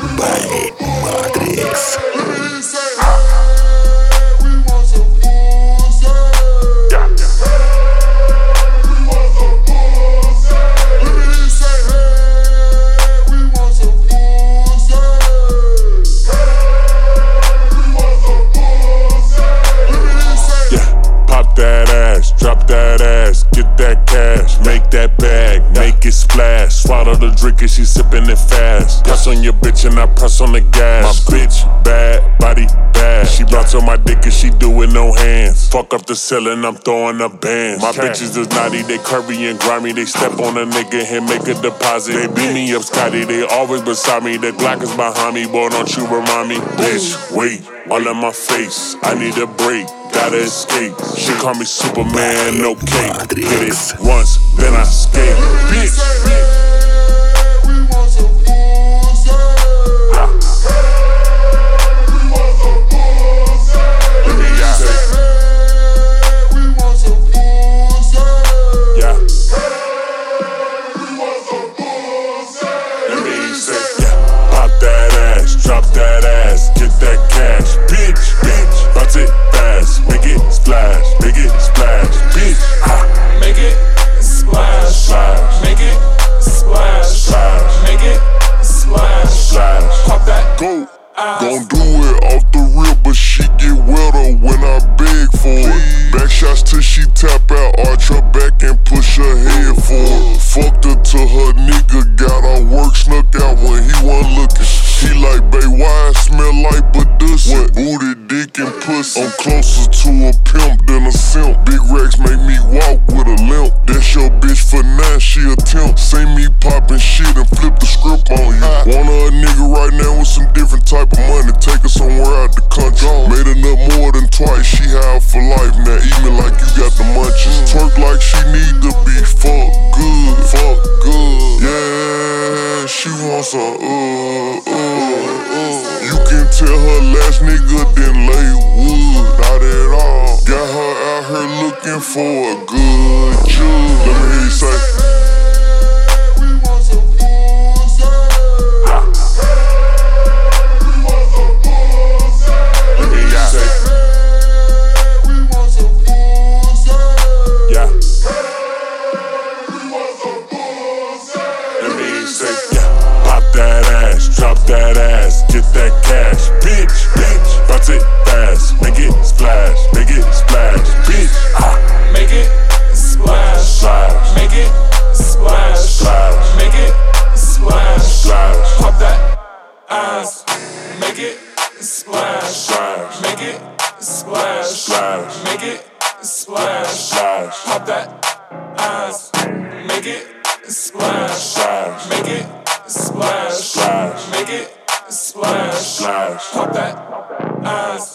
Bali Matrix. Drop that ass, get that cash, make that bag, make it splash. Swallow the drink and she sippin' it fast. Press on your bitch and I press on the gas. My bitch bad, body bad. She bounce on my dick and she do it no hands. Fuck up the ceiling, I'm throwing up bands. My bitches is naughty, they curvy and grimy. They step on a nigga and make a deposit. They beat me up, Scotty, they always beside me. The Glock is behind me, boy, don't you remind me. Bitch, wait, all in my face, I need a break. Gotta escape. She call me Superman, no cape. Hit it once, then I skate. Bitch. Drop that ass, get that cash, bitch, bitch. Bounce it fast, make it splash, bitch. Ha. Make it splash, splash, make it splash, splash, make it splash, splash. Pop that. Go, gon' do it off the rip, but she get wetter when I beg for it. Back shots till she tap out, arch her back and push her head forward. Fucked her till her nigga got her work snuck out when he wasn't looking. He like, babe, why I smell like Badussy? What? Booty, dick, and pussy. I'm closer to a pimp than a simp. Big racks make me walk with a limp. That's your bitch for now, she a temp. See me poppin' shit and flip the script on you. Want a nigga right now with some different type of money. Take her somewhere out the country. Made enough more than twice, she high for life. Now eat me like you got the munchies. Twerk like she need to be fuck good, fuck good. Yeah, she wants a You can tell her last nigga didn't lay wood, not at all. Got her out here looking for a good jug. Let me hear you say. Drop that ass, get that cash, bitch, bitch. Bounce it fast, make it splash, bitch. Ha. Make it splash, splash, make it splash, splash, make it splash, splash. Pop that ass, make it splash, splash, make it splash, splash, make it splash, splash. Pop that ass, make it splash, splash, make it splash, splash, make it splash, splash. Pop that ass.